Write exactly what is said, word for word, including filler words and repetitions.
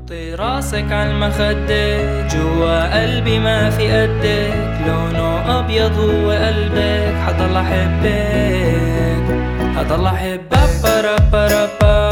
حطي راسك عالمخدة جوا قلبي ما في قدك، لونه أبيض هو قلبك، حضل أحبك حضل أحبك. با با با با